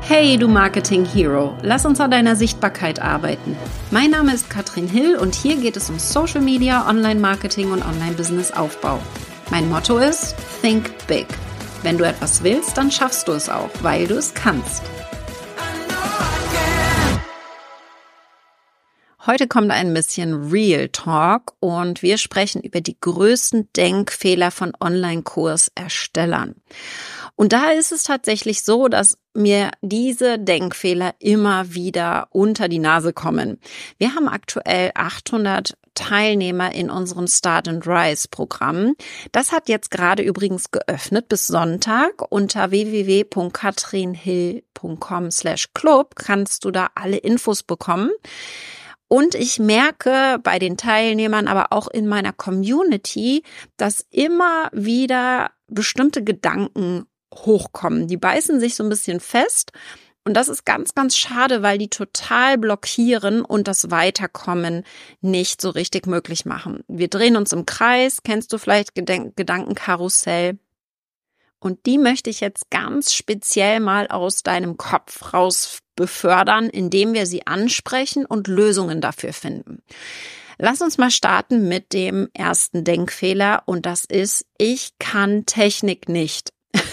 Hey, du Marketing Hero, lass uns an deiner Sichtbarkeit arbeiten. Mein Name ist Katrin Hill und hier geht es um Social Media, Online-Marketing und Online-Business-Aufbau. Mein Motto ist Think Big. Wenn du etwas willst, dann schaffst du es auch, weil du es kannst. Heute kommt ein bisschen Real Talk und wir sprechen über die größten Denkfehler von Online-Kurserstellern. Und da ist es tatsächlich so, dass mir diese Denkfehler immer wieder unter die Nase kommen. Wir haben aktuell 800 Teilnehmer in unserem Start and Rise Programm. Das hat jetzt gerade übrigens geöffnet bis Sonntag. Unter www.katrinhill.com/club kannst du da alle Infos bekommen. Und ich merke bei den Teilnehmern, aber auch in meiner Community, dass immer wieder bestimmte Gedanken hochkommen. Die beißen sich so ein bisschen fest und das ist ganz, ganz schade, weil die total blockieren und das Weiterkommen nicht so richtig möglich machen. Wir drehen uns im Kreis, kennst du vielleicht Gedankenkarussell? Und die möchte ich jetzt ganz speziell mal aus deinem Kopf raus befördern, indem wir sie ansprechen und Lösungen dafür finden. Lass uns mal starten mit dem ersten Denkfehler und das ist, ich kann Technik nicht.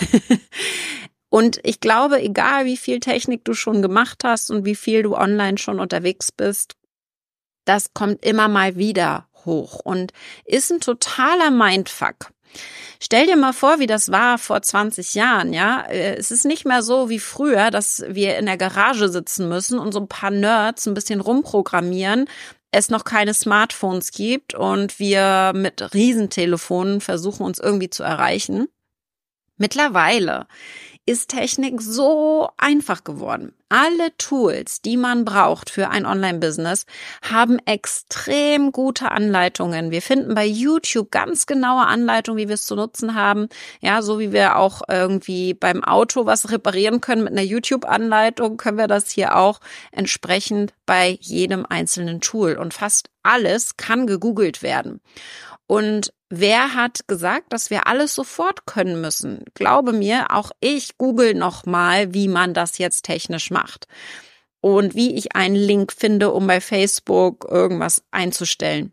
Und ich glaube, egal wie viel Technik du schon gemacht hast und wie viel du online schon unterwegs bist, das kommt immer mal wieder hoch und ist ein totaler Mindfuck. Stell dir mal vor, wie das war vor 20 Jahren, ja. Es ist nicht mehr so wie früher, dass wir in der Garage sitzen müssen und so ein paar Nerds ein bisschen rumprogrammieren, es noch keine Smartphones gibt und wir mit Riesentelefonen versuchen, uns irgendwie zu erreichen. Mittlerweile ist Technik so einfach geworden. Alle Tools, die man braucht für ein Online-Business, haben extrem gute Anleitungen. Wir finden bei YouTube ganz genaue Anleitungen, wie wir es zu nutzen haben. Ja, so wie wir auch irgendwie beim Auto was reparieren können mit einer YouTube-Anleitung, können wir das hier auch entsprechend bei jedem einzelnen Tool. Und fast alles kann gegoogelt werden. Und wer hat gesagt, dass wir alles sofort können müssen? Glaube mir, auch ich google nochmal, wie man das jetzt technisch macht. Und wie ich einen Link finde, um bei Facebook irgendwas einzustellen.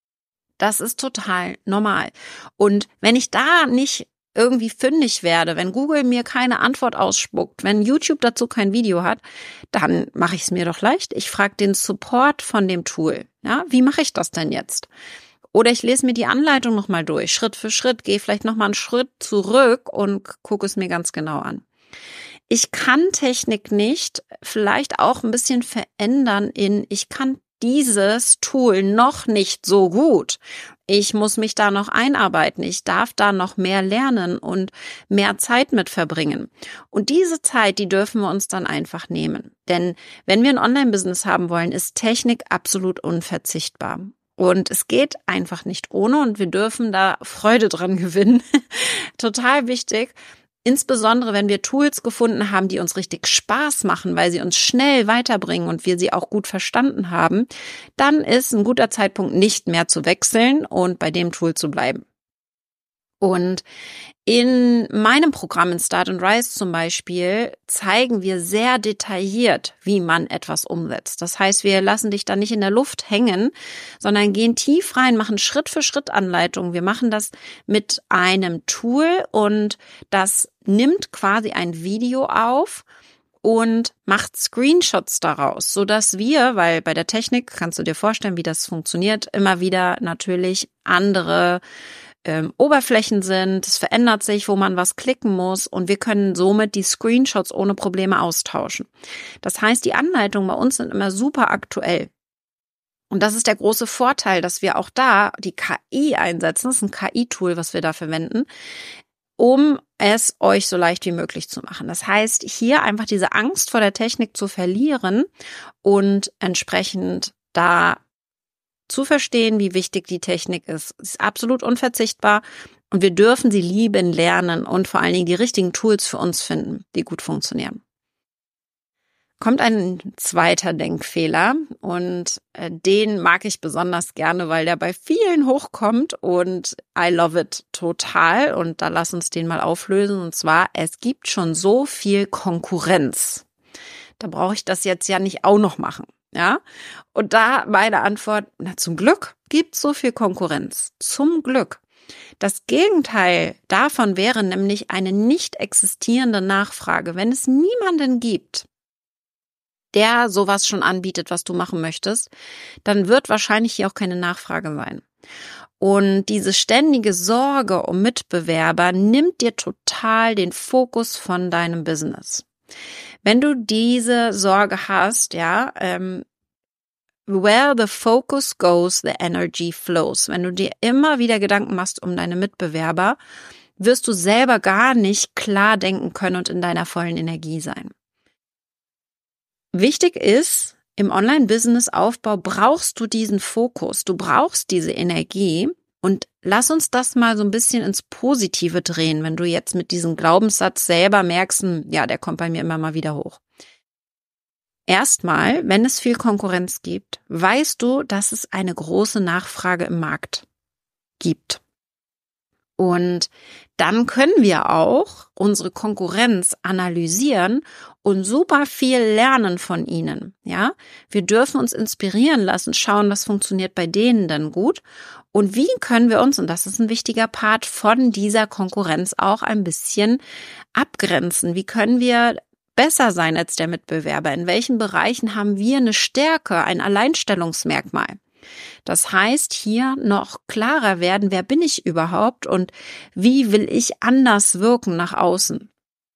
Das ist total normal. Und wenn ich da nicht irgendwie fündig werde, wenn Google mir keine Antwort ausspuckt, wenn YouTube dazu kein Video hat, dann mache ich es mir doch leicht. Ich frage den Support von dem Tool. Ja, wie mache ich das denn jetzt? Oder ich lese mir die Anleitung nochmal durch, Schritt für Schritt, gehe vielleicht nochmal einen Schritt zurück und gucke es mir ganz genau an. Ich kann Technik nicht vielleicht auch ein bisschen verändern ich kann dieses Tool noch nicht so gut. Ich muss mich da noch einarbeiten. Ich darf da noch mehr lernen und mehr Zeit mit verbringen. Und diese Zeit, die dürfen wir uns dann einfach nehmen. Denn wenn wir ein Online-Business haben wollen, ist Technik absolut unverzichtbar. Und es geht einfach nicht ohne und wir dürfen da Freude dran gewinnen. Total wichtig. Insbesondere, wenn wir Tools gefunden haben, die uns richtig Spaß machen, weil sie uns schnell weiterbringen und wir sie auch gut verstanden haben, dann ist ein guter Zeitpunkt, nicht mehr zu wechseln und bei dem Tool zu bleiben. Und in meinem Programm in Start and Rise zum Beispiel zeigen wir sehr detailliert, wie man etwas umsetzt. Das heißt, wir lassen dich da nicht in der Luft hängen, sondern gehen tief rein, machen Schritt für Schritt Anleitungen. Wir machen das mit einem Tool und das nimmt quasi ein Video auf und macht Screenshots daraus, sodass wir, weil bei der Technik kannst du dir vorstellen, wie das funktioniert, immer wieder natürlich andere Oberflächen sind, es verändert sich, wo man was klicken muss und wir können somit die Screenshots ohne Probleme austauschen. Das heißt, die Anleitungen bei uns sind immer super aktuell. Und das ist der große Vorteil, dass wir auch da die KI einsetzen, das ist ein KI-Tool, was wir da verwenden, um es euch so leicht wie möglich zu machen. Das heißt, hier einfach diese Angst vor der Technik zu verlieren und entsprechend da zu verstehen, wie wichtig die Technik ist. Sie ist absolut unverzichtbar und wir dürfen sie lieben lernen und vor allen Dingen die richtigen Tools für uns finden, die gut funktionieren. Kommt ein zweiter Denkfehler und den mag ich besonders gerne, weil der bei vielen hochkommt und I love it total und da lass uns den mal auflösen und zwar, es gibt schon so viel Konkurrenz. Da brauche ich das jetzt ja nicht auch noch machen. Ja, und da meine Antwort, na, zum Glück gibt's so viel Konkurrenz. Zum Glück. Das Gegenteil davon wäre nämlich eine nicht existierende Nachfrage. Wenn es niemanden gibt, der sowas schon anbietet, was du machen möchtest, dann wird wahrscheinlich hier auch keine Nachfrage sein. Und diese ständige Sorge um Mitbewerber nimmt dir total den Fokus von deinem Business. Wenn du diese Sorge hast, ja, where the focus goes, the energy flows. Wenn du dir immer wieder Gedanken machst um deine Mitbewerber, wirst du selber gar nicht klar denken können und in deiner vollen Energie sein. Wichtig ist, im Online-Business-Aufbau brauchst du diesen Fokus, du brauchst diese Energie. Und lass uns das mal so ein bisschen ins Positive drehen, wenn du jetzt mit diesem Glaubenssatz selber merkst, ja, der kommt bei mir immer mal wieder hoch. Erstmal, wenn es viel Konkurrenz gibt, weißt du, dass es eine große Nachfrage im Markt gibt. Und dann können wir auch unsere Konkurrenz analysieren und super viel lernen von ihnen. Ja, wir dürfen uns inspirieren lassen, schauen, was funktioniert bei denen denn gut und wie können wir uns, und das ist ein wichtiger Part, von dieser Konkurrenz auch ein bisschen abgrenzen. Wie können wir besser sein als der Mitbewerber? In welchen Bereichen haben wir eine Stärke, ein Alleinstellungsmerkmal? Das heißt, hier noch klarer werden, wer bin ich überhaupt und wie will ich anders wirken nach außen?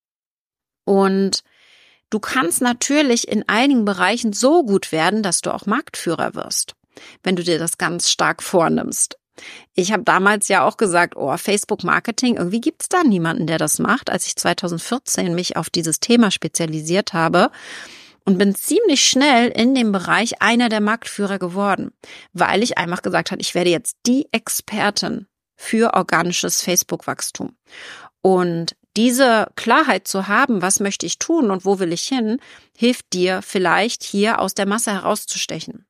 Und du kannst natürlich in einigen Bereichen so gut werden, dass du auch Marktführer wirst, wenn du dir das ganz stark vornimmst. Ich habe damals ja auch gesagt, Facebook-Marketing, irgendwie gibt's da niemanden, der das macht, als ich 2014 mich auf dieses Thema spezialisiert habe. Und bin ziemlich schnell in dem Bereich einer der Marktführer geworden, weil ich einfach gesagt habe, ich werde jetzt die Expertin für organisches Facebook-Wachstum. Und diese Klarheit zu haben, was möchte ich tun und wo will ich hin, hilft dir vielleicht hier aus der Masse herauszustechen.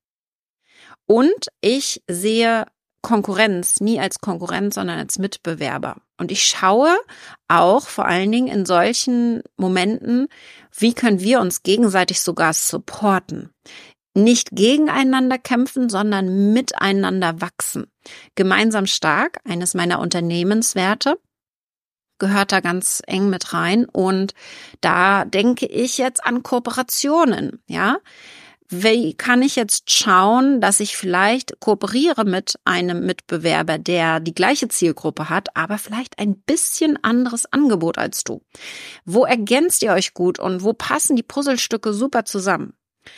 Und ich sehe Konkurrenz nie als Konkurrenz, sondern als Mitbewerber. Und ich schaue auch vor allen Dingen in solchen Momenten, wie können wir uns gegenseitig sogar supporten. Nicht gegeneinander kämpfen, sondern miteinander wachsen. Gemeinsam stark, eines meiner Unternehmenswerte, gehört da ganz eng mit rein. Und da denke ich jetzt an Kooperationen, ja. Wie kann ich jetzt schauen, dass ich vielleicht kooperiere mit einem Mitbewerber, der die gleiche Zielgruppe hat, aber vielleicht ein bisschen anderes Angebot als du? Wo ergänzt ihr euch gut und wo passen die Puzzlestücke super zusammen?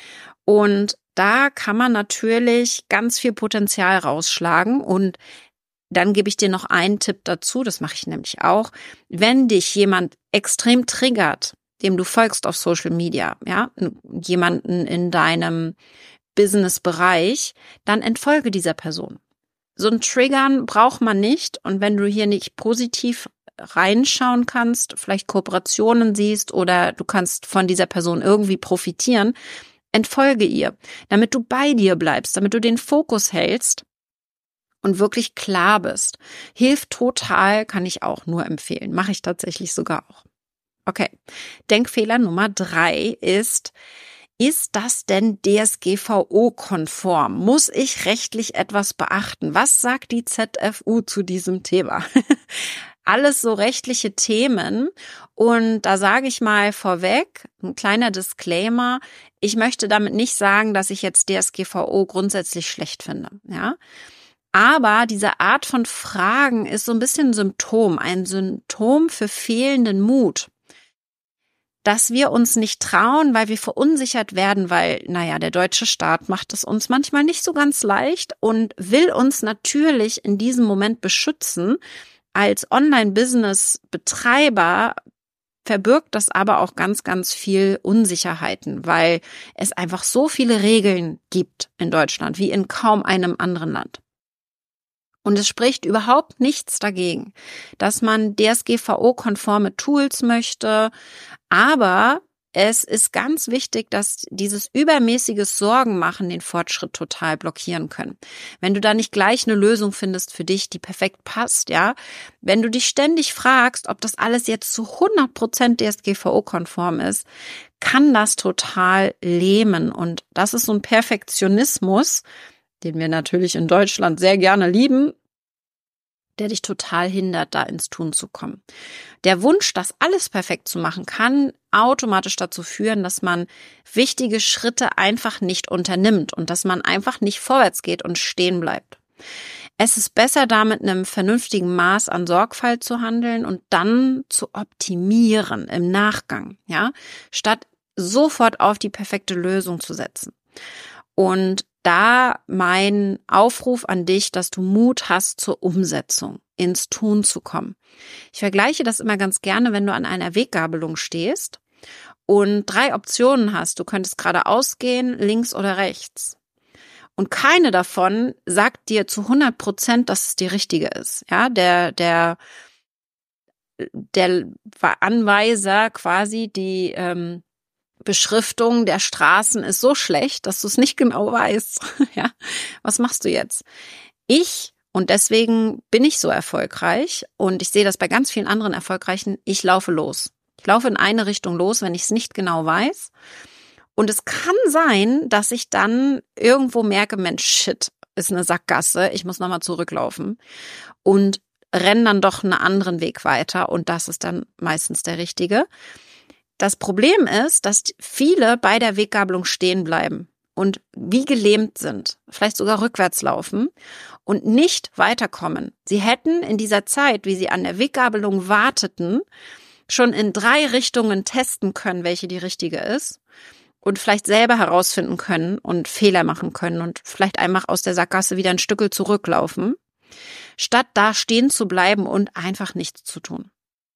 Und da kann man natürlich ganz viel Potenzial rausschlagen und dann gebe ich dir noch einen Tipp dazu, das mache ich nämlich auch. Wenn dich jemand extrem triggert, dem du folgst auf Social Media, ja, jemanden in deinem Business-Bereich, dann entfolge dieser Person. So ein Triggern braucht man nicht und wenn du hier nicht positiv reinschauen kannst, vielleicht Kooperationen siehst oder du kannst von dieser Person irgendwie profitieren, entfolge ihr, damit du bei dir bleibst, damit du den Fokus hältst und wirklich klar bist. Hilft total, kann ich auch nur empfehlen. Mache ich tatsächlich sogar auch. Okay, Denkfehler Nummer 3 ist das denn DSGVO-konform? Muss ich rechtlich etwas beachten? Was sagt die ZFU zu diesem Thema? Alles so rechtliche Themen und da sage ich mal vorweg, ein kleiner Disclaimer, ich möchte damit nicht sagen, dass ich jetzt DSGVO grundsätzlich schlecht finde, ja. Aber diese Art von Fragen ist so ein bisschen ein Symptom für fehlenden Mut. Dass wir uns nicht trauen, weil wir verunsichert werden, weil, der deutsche Staat macht es uns manchmal nicht so ganz leicht und will uns natürlich in diesem Moment beschützen. Als Online-Business-Betreiber verbirgt das aber auch ganz, ganz viel Unsicherheiten, weil es einfach so viele Regeln gibt in Deutschland wie in kaum einem anderen Land. Und es spricht überhaupt nichts dagegen, dass man DSGVO-konforme Tools möchte. Aber es ist ganz wichtig, dass dieses übermäßiges Sorgenmachen den Fortschritt total blockieren können. Wenn du da nicht gleich eine Lösung findest für dich, die perfekt passt, ja. Wenn du dich ständig fragst, ob das alles jetzt zu 100% DSGVO-konform ist, kann das total lähmen. Und das ist so ein Perfektionismus, den wir natürlich in Deutschland sehr gerne lieben, der dich total hindert, da ins Tun zu kommen. Der Wunsch, das alles perfekt zu machen, kann automatisch dazu führen, dass man wichtige Schritte einfach nicht unternimmt und dass man einfach nicht vorwärts geht und stehen bleibt. Es ist besser, da mit einem vernünftigen Maß an Sorgfalt zu handeln und dann zu optimieren im Nachgang, ja, statt sofort auf die perfekte Lösung zu setzen. Und da mein Aufruf an dich, dass du Mut hast zur Umsetzung, ins Tun zu kommen. Ich vergleiche das immer ganz gerne, wenn du an einer Weggabelung stehst und 3 Optionen hast. Du könntest geradeaus gehen, links oder rechts. Und keine davon sagt dir zu 100%, dass es die richtige ist. Ja, der Anweiser quasi, die Beschriftung der Straßen ist so schlecht, dass du es nicht genau weißt. Ja, was machst du jetzt? Und deswegen bin ich so erfolgreich und ich sehe das bei ganz vielen anderen Erfolgreichen, ich laufe los. Ich laufe in eine Richtung los, wenn ich es nicht genau weiß. Und es kann sein, dass ich dann irgendwo merke, Mensch, shit, ist eine Sackgasse, ich muss nochmal zurücklaufen und renne dann doch einen anderen Weg weiter und das ist dann meistens der richtige. Das Problem ist, dass viele bei der Weggabelung stehen bleiben und wie gelähmt sind, vielleicht sogar rückwärts laufen und nicht weiterkommen. Sie hätten in dieser Zeit, wie sie an der Weggabelung warteten, schon in 3 Richtungen testen können, welche die richtige ist und vielleicht selber herausfinden können und Fehler machen können und vielleicht einfach aus der Sackgasse wieder ein Stückel zurücklaufen, statt da stehen zu bleiben und einfach nichts zu tun.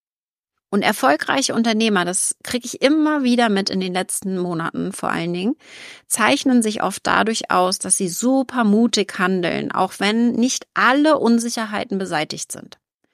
Und erfolgreiche Unternehmer, das kriege ich immer wieder mit in den letzten Monaten vor allen Dingen, zeichnen sich oft dadurch aus, dass sie super mutig handeln, auch wenn nicht alle Unsicherheiten beseitigt sind.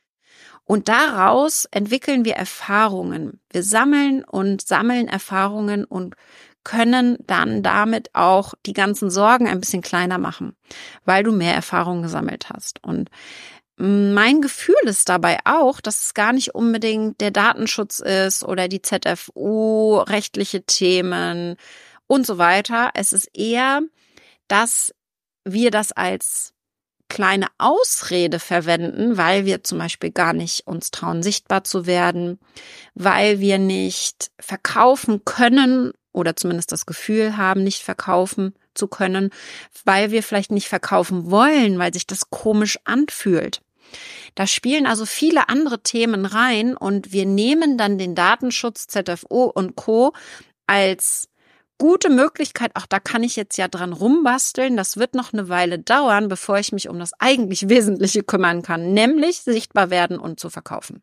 Und daraus entwickeln wir Erfahrungen. Wir sammeln Erfahrungen und können dann damit auch die ganzen Sorgen ein bisschen kleiner machen, weil du mehr Erfahrungen gesammelt hast. Und mein Gefühl ist dabei auch, dass es gar nicht unbedingt der Datenschutz ist oder die ZFU, rechtliche Themen und so weiter. Es ist eher, dass wir das als kleine Ausrede verwenden, weil wir zum Beispiel gar nicht uns trauen, sichtbar zu werden, weil wir nicht verkaufen können oder zumindest das Gefühl haben, nicht verkaufen zu können, weil wir vielleicht nicht verkaufen wollen, weil sich das komisch anfühlt. Da spielen also viele andere Themen rein und wir nehmen dann den Datenschutz, ZFO und Co. als gute Möglichkeit, auch da kann ich jetzt ja dran rumbasteln, das wird noch eine Weile dauern, bevor ich mich um das eigentlich Wesentliche kümmern kann, nämlich sichtbar werden und zu verkaufen.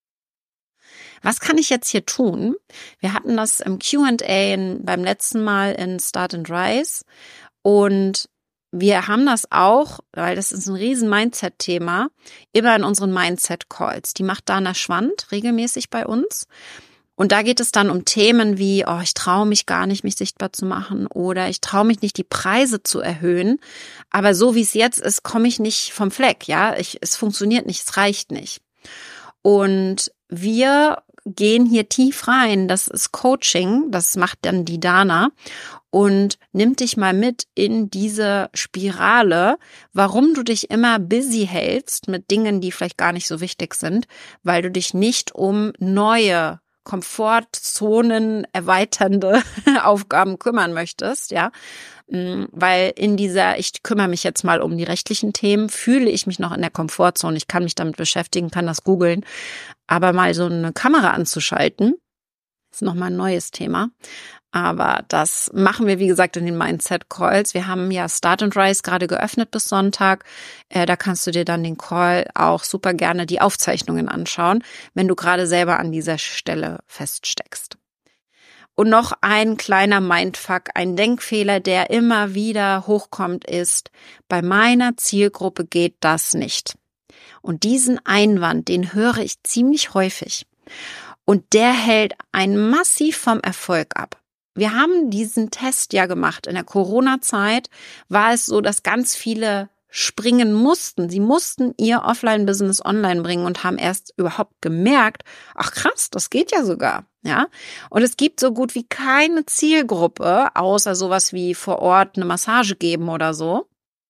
Was kann ich jetzt hier tun? Wir hatten das im Q&A beim letzten Mal in Start and Rise und wir haben das auch, weil das ist ein riesen Mindset-Thema, immer in unseren Mindset-Calls. Die macht Dana Schwand regelmäßig bei uns. Und da geht es dann um Themen wie, ich traue mich gar nicht, mich sichtbar zu machen oder ich traue mich nicht, die Preise zu erhöhen. Aber so wie es jetzt ist, komme ich nicht vom Fleck. Ja, es funktioniert nicht, es reicht nicht. Und wir gehen hier tief rein. Das ist Coaching, das macht dann die Dana und nimmt dich mal mit in diese Spirale, warum du dich immer busy hältst mit Dingen, die vielleicht gar nicht so wichtig sind, weil du dich nicht um neue Komfortzonen erweiternde Aufgaben kümmern möchtest, ja, weil in dieser, ich kümmere mich jetzt mal um die rechtlichen Themen, fühle ich mich noch in der Komfortzone, ich kann mich damit beschäftigen, kann das googeln, aber mal so eine Kamera anzuschalten, ist nochmal ein neues Thema. Aber das machen wir, wie gesagt, in den Mindset-Calls. Wir haben ja Start and Rise gerade geöffnet bis Sonntag. Da kannst du dir dann den Call auch super gerne die Aufzeichnungen anschauen, wenn du gerade selber an dieser Stelle feststeckst. Und noch ein kleiner Mindfuck, ein Denkfehler, der immer wieder hochkommt, ist, bei meiner Zielgruppe geht das nicht. Und diesen Einwand, den höre ich ziemlich häufig. Und der hält einen massiv vom Erfolg ab. Wir haben diesen Test ja gemacht. In der Corona-Zeit war es so, dass ganz viele springen mussten. Sie mussten ihr Offline-Business online bringen und haben erst überhaupt gemerkt, ach krass, das geht ja sogar. Ja, und es gibt so gut wie keine Zielgruppe, außer sowas wie vor Ort eine Massage geben oder so,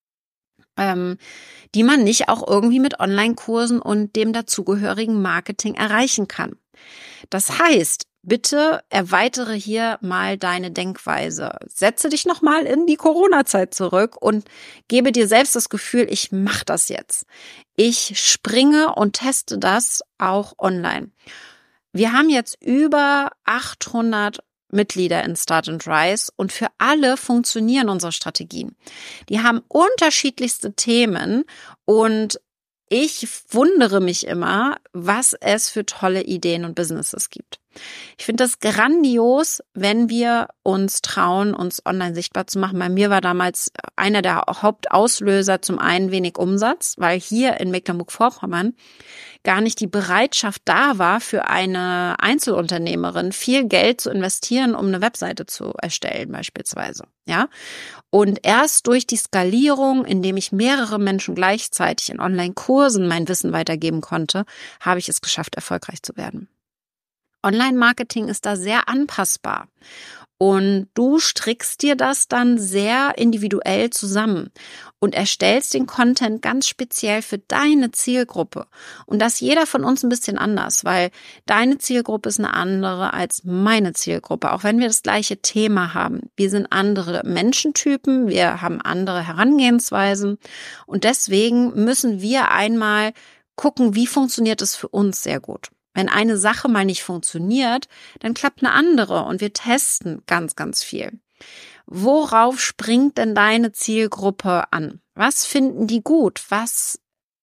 die man nicht auch irgendwie mit Online-Kursen und dem dazugehörigen Marketing erreichen kann. Das heißt, bitte erweitere hier mal deine Denkweise. Setze dich nochmal in die Corona-Zeit zurück und gebe dir selbst das Gefühl, ich mache das jetzt. Ich springe und teste das auch online. Wir haben jetzt über 800 Mitglieder in Start and Rise und für alle funktionieren unsere Strategien. Die haben unterschiedlichste Themen und ich wundere mich immer, was es für tolle Ideen und Businesses gibt. Ich finde das grandios, wenn wir uns trauen, uns online sichtbar zu machen. Bei mir war damals einer der Hauptauslöser zum einen wenig Umsatz, weil hier in Mecklenburg-Vorpommern gar nicht die Bereitschaft da war, für eine Einzelunternehmerin viel Geld zu investieren, um eine Webseite zu erstellen beispielsweise. Ja, und erst durch die Skalierung, indem ich mehrere Menschen gleichzeitig in Online-Kursen mein Wissen weitergeben konnte, habe ich es geschafft, erfolgreich zu werden. Online-Marketing ist da sehr anpassbar und du strickst dir das dann sehr individuell zusammen und erstellst den Content ganz speziell für deine Zielgruppe. Und das jeder von uns ein bisschen anders, weil deine Zielgruppe ist eine andere als meine Zielgruppe, auch wenn wir das gleiche Thema haben. Wir sind andere Menschentypen, wir haben andere Herangehensweisen und deswegen müssen wir einmal gucken, wie funktioniert es für uns sehr gut. Wenn eine Sache mal nicht funktioniert, dann klappt eine andere und wir testen ganz, ganz viel. Worauf springt denn deine Zielgruppe an? Was finden die gut? Was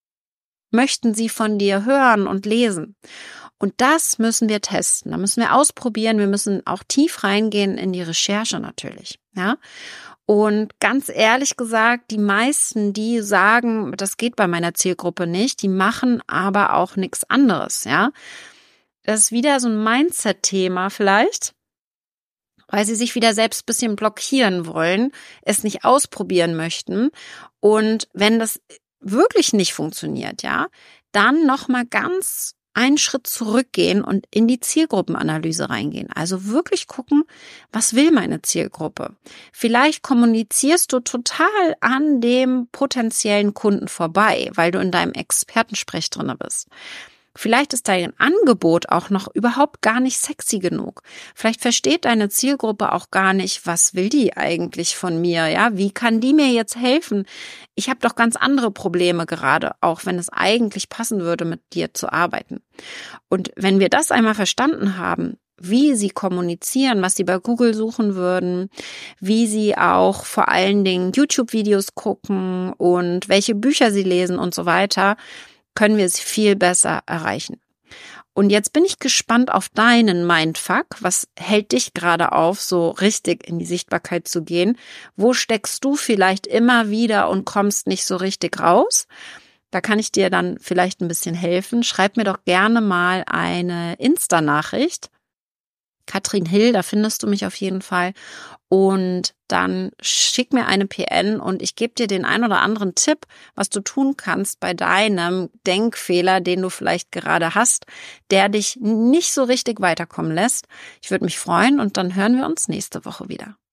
möchten sie von dir hören und lesen? Und das müssen wir testen. Da müssen wir ausprobieren. Wir müssen auch tief reingehen in die Recherche natürlich. Ja. Und ganz ehrlich gesagt, die meisten, die sagen, das geht bei meiner Zielgruppe nicht, die machen aber auch nichts anderes, ja. Das ist wieder so ein Mindset-Thema vielleicht, weil sie sich wieder selbst ein bisschen blockieren wollen, es nicht ausprobieren möchten. Und wenn das wirklich nicht funktioniert, ja, dann nochmal ganz einen Schritt zurückgehen und in die Zielgruppenanalyse reingehen. Also wirklich gucken, was will meine Zielgruppe? Vielleicht kommunizierst du total an dem potenziellen Kunden vorbei, weil du in deinem Expertensprech drin bist. Vielleicht ist dein Angebot auch noch überhaupt gar nicht sexy genug. Vielleicht versteht deine Zielgruppe auch gar nicht, was will die eigentlich von mir, ja? Wie kann die mir jetzt helfen? Ich habe doch ganz andere Probleme gerade, auch wenn es eigentlich passen würde, mit dir zu arbeiten. Und wenn wir das einmal verstanden haben, wie sie kommunizieren, was sie bei Google suchen würden, wie sie auch vor allen Dingen YouTube-Videos gucken und welche Bücher sie lesen und so weiter, können wir es viel besser erreichen. Und jetzt bin ich gespannt auf deinen Mindfuck. Was hält dich gerade auf, so richtig in die Sichtbarkeit zu gehen? Wo steckst du vielleicht immer wieder und kommst nicht so richtig raus? Da kann ich dir dann vielleicht ein bisschen helfen. Schreib mir doch gerne mal eine Insta-Nachricht. Katrin Hill, da findest du mich auf jeden Fall. Und dann schick mir eine PN und ich gebe dir den ein oder anderen Tipp, was du tun kannst bei deinem Denkfehler, den du vielleicht gerade hast, der dich nicht so richtig weiterkommen lässt. Ich würde mich freuen und dann hören wir uns nächste Woche wieder.